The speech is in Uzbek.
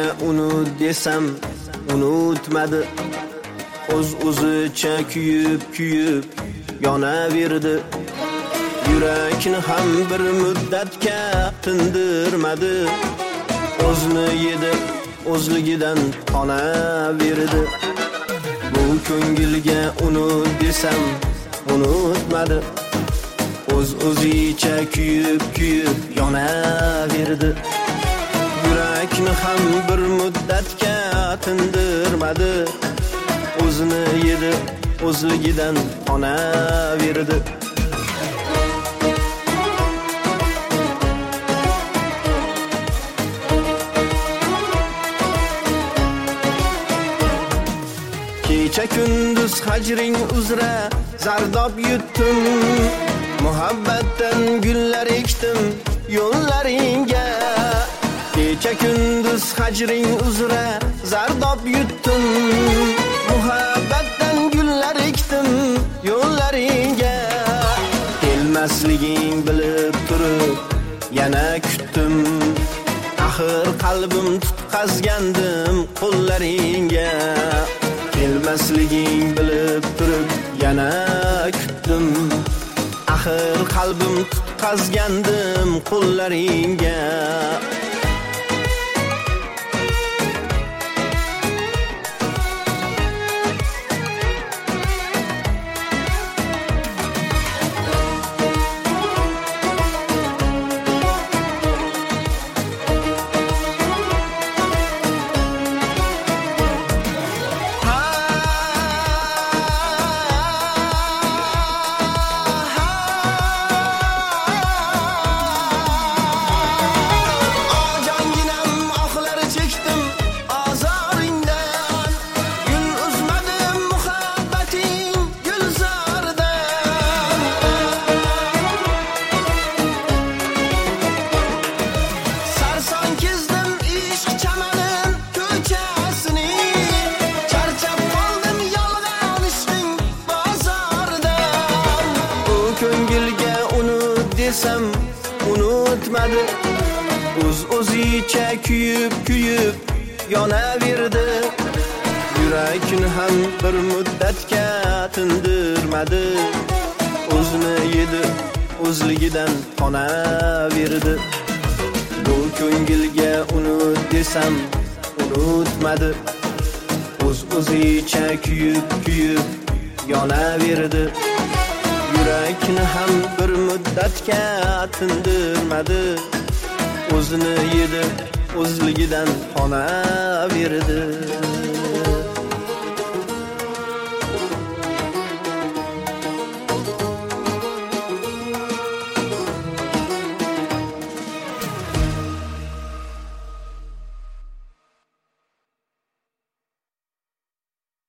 unut desam unutmadi. O'z-o'zicha kuyib yonaverdi. Yurakni ham bir muddatga tindirmadi. O'zni yedi, o'zligidan qonaverdi. Bu ko'ngilga unut desam unutmadi. O'z-o'zicha kuyib yonaverdi. Yurakni ham bir muddatga tindirmadi. O'zini yedi, o'zligidan qonaverdi. Kecha kunduz hajring uzra zardob yutdim. Muhabbatdan gullar ekdim yo'llaringga. Kecha kunduz hajring uzra zardob yutdim. Muhabbatdan gullar ekdim yo'llaringga. Kelmasliging bilib turib yana kutdim. Axir qalbim tutqazgandim qo'llaringga. Kelmasliging bilib turib yana kutdim. Axir qalbim tutqazgandim qo'llaringga. Ko'ngilga unut desam unutmadi. O'z-o'zicha kuyib yonaverdi. Yurakni ham bir muddatga tindirmadi. O'zini yedi, o'zligidan qonaverdi. Bu ko'ngilga unut desam unutmadi. O'z-o'zicha kuyib yonaverdi. Yurakni ham bir muddatga tindirmadi. O'zini yedi, o'zligidan qonaverdi.